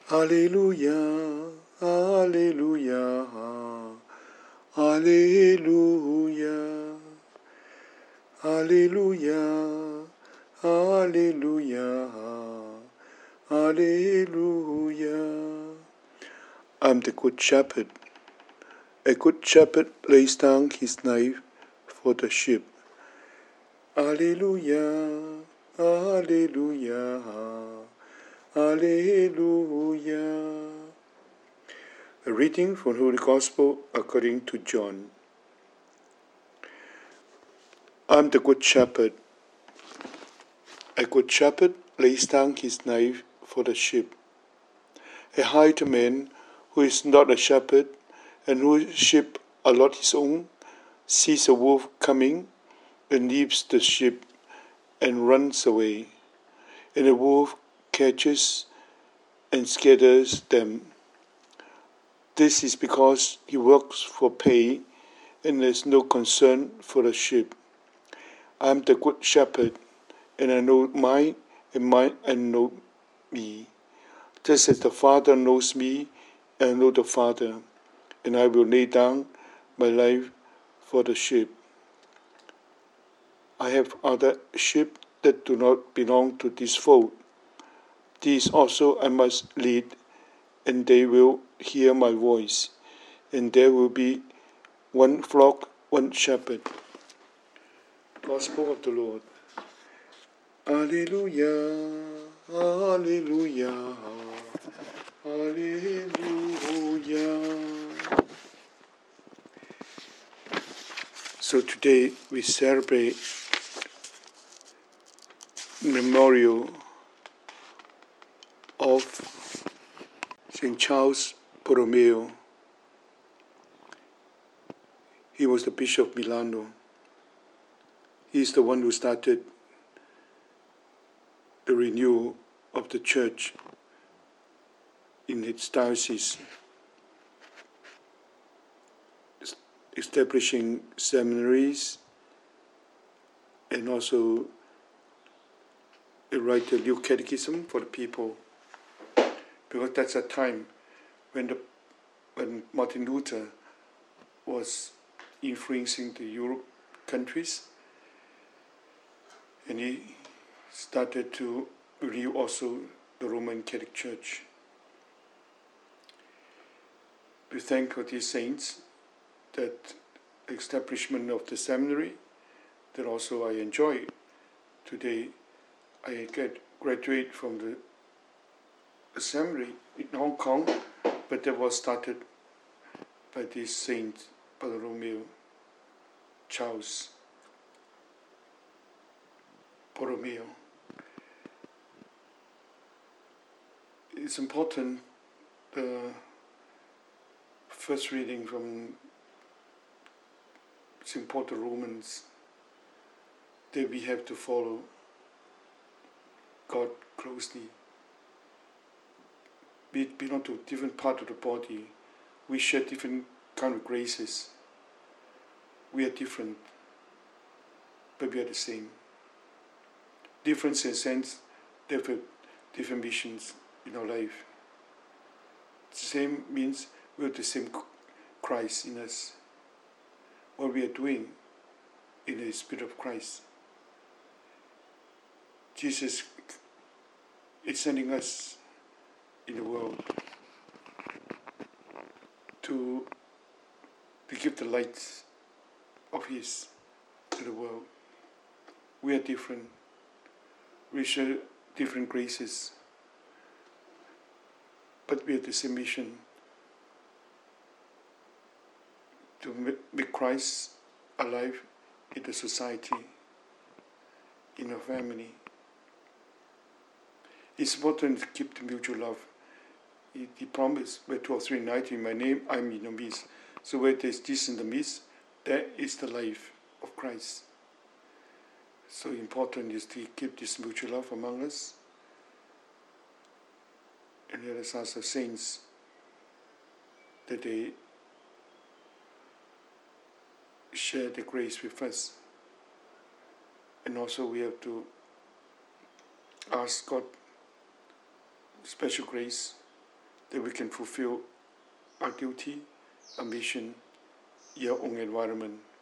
Alleluia, Alleluia, Alleluia, Alleluia, Alleluia, Alleluia. I'm the Good Shepherd. A good shepherd lays down his life for the sheep. Alleluia, Alleluia, Alleluia. A reading from the Holy Gospel according to John. I'm the Good Shepherd. A good shepherd lays down his life for the sheep. A hired man who is not a shepherd and whose sheep are not his own sees a wolf coming and leaves the sheep and runs away. And the wolf catches and scatters them. This is because he works for pay and has no concern for the sheep. I am the good shepherd, and I know mine, and mine and know me. Just as the Father knows me, and I know the Father, and I will lay down my life for the sheep. I have other sheep that do not belong to this fold. These also I must lead, and they will hear my voice, and there will be one flock, one shepherd. Gospel of the Lord. Alleluia, Alleluia, Alleluia. So today we celebrate memorial of St. Charles Borromeo. He was the Bishop of Milano. He is the one who started the renewal of the church in its diocese, establishing seminaries and also write a new catechism for the people, because that's a time when Martin Luther was influencing the Europe countries, and he started to renew also the Roman Catholic Church. We thank for these saints that establishment of the seminary that also I enjoy. Today I graduate from the seminary in Hong Kong, but that was started by this Saint Bartholomew Charles Borromeo. It's important, the first reading from St. Paul to Romans, that we have to follow God closely. We belong to different part of the body. We share different kind of graces. We are different, but we are the same. Difference in a sense, different missions in our life. The same means we have the same Christ in us. What we are doing in the Spirit of Christ. Jesus is sending us in the world to give the light of His to the world. We are different. We share different graces, but we have the same mission to make Christ alive in the society, in our family. It's important to keep the mutual love. He promised, where 2 or 3 united in my name, I am in the midst. So where there is this in the midst, there is the life of Christ. So important is to keep this mutual love among us. And let us ask the saints that they share the grace with us. And also we have to ask God special grace that we can fulfill our duty, our mission, your own environment.